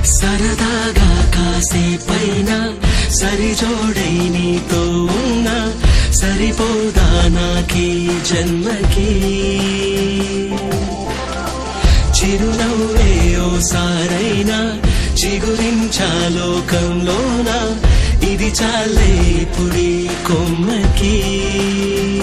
సరదాగా కాసేపైనా సరిజోడై నీతో ఉన్నా సరిపోదా నాకీ జన్మకి చిరునవ్వే ఓసారైనా చిగురించా లోకంలోన ఇది చాలే పుడి కొమ్మకి